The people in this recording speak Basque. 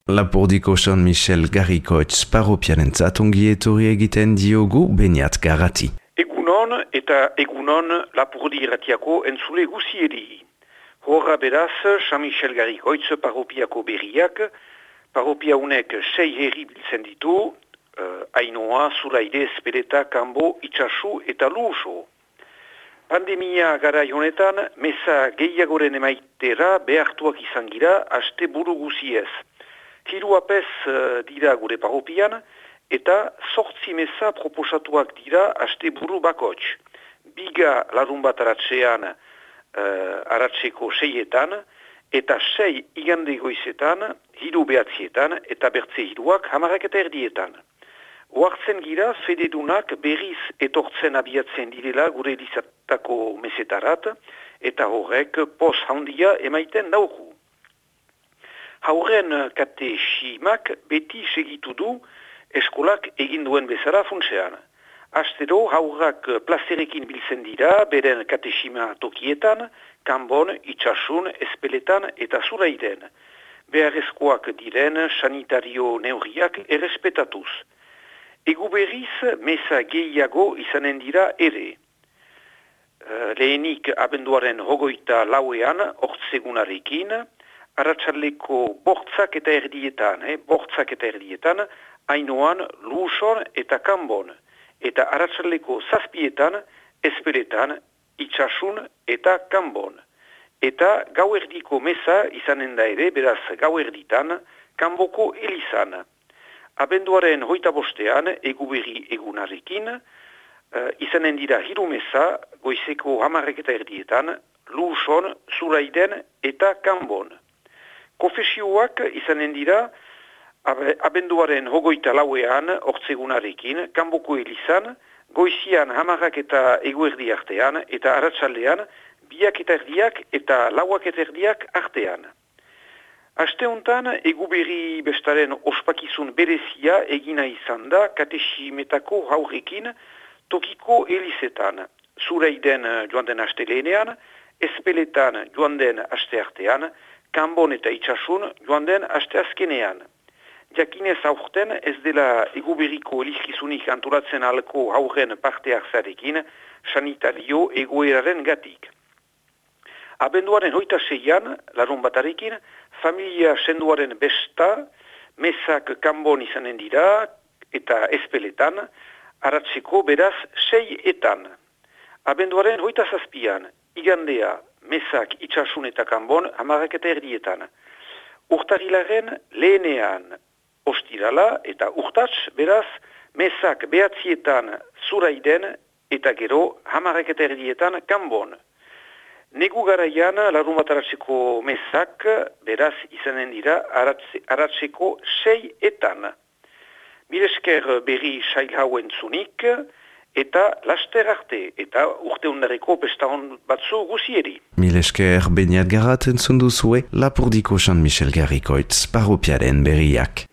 Lapurdiko Jean-Michel Garrikoitz parropiarentzat ongi etorri egiten diogu Beñat Garati. Egunon eta egunon Lapurdi irratiako entzule guzieri. Horra beraz, Jean-Michel Garrikoitz parropiako berriak, parropia unek 6 herri biltzen ditu, Ainoa, Zulaide, Espeleta, Kanbo, Itxasu eta Luso. Pandemia garai honetan, meza gehiagoren emaitera behartuak izan gira aste buru guziez. Hiru apez dira gure parropian eta 8 meza proposatuak dira aste buru bakots. Biga larun bat aratzean aratzeko 6etan eta 6 igande goizetan, hiru behatzietan eta bertze hiruak 10:30. Oartzen gira fededunak berriz etortzen abiatzen direla gure elizatako mesetarat eta horrek poz handia emaiten dauku. Hauren katesimak beti segitu du eskolak egin duen bezala funtsean. Astero haurrak plazerekin biltzen dira beren katesima tokietan, Kanbon, Itxasun, Espeletan eta Zulaiden. Beharrezkoak diren sanitario neurriak errespetatuz. Egu berriz meza gehiago izanen dira ere. Lehenik abenduaren 24 ortzegunarekin, Arratsaleko bortzak eta erdietan, Ainoan, Luson eta Kanbon, eta arratsaleko 7etan, Espeletan, Itxasun eta Kanbon. Eta gauerdiko meza izanen da ere, beraz gauerditan, Kanboko elizan. Abenduaren 25 eguberri egunarekin, izanen dira hiru meza, goizeko 10:30, Luson, Zulaiden eta Kanbon. Konfesioak izanen dira abenduaren 24 ortzegunarekin, Kanboko elizan, goizian 10 eta eguerdi artean, eta arratsaldean 2:30 eta 4:30 artean. Aste hontan, eguberri bestaren ospakizun berezia egina izan da katesimetako haurrekin tokiko elizetan. Zulaiden joan den aste lehenean, Espeletan joan den aste artean, Kanbon eta Itxasun joan den aste azkenean. Jakinez aurten ez dela eguberriko elizkizunik antolatzen alko haurren parte hartzarekin sanitario egoeraren gatik. Abenduaren 26an, larun batarekin, familia senduaren besta, mezak Kanbon izanen dira eta Espeletan, aratzeko beraz 6etan. Abenduaren 27an, igandea, mezak Itxasun eta Kanbon 10:30. Urtarilaren lehenean ostirala eta urtats, beraz, mezak 9etan Zulaiden eta gero 10:30 Kanbon. Negu garaian larun bat aratzeko mezak, beraz, izanen dira aratzeko 6etan. Milesker berri sail hauen zunik, eta laster arte, eta urte hundareko pestaon batzu guzieri. Milesker Beñat Garat entzun duzue Lapurdiko Jean-Michel Garrikoitz parropiaren berriak.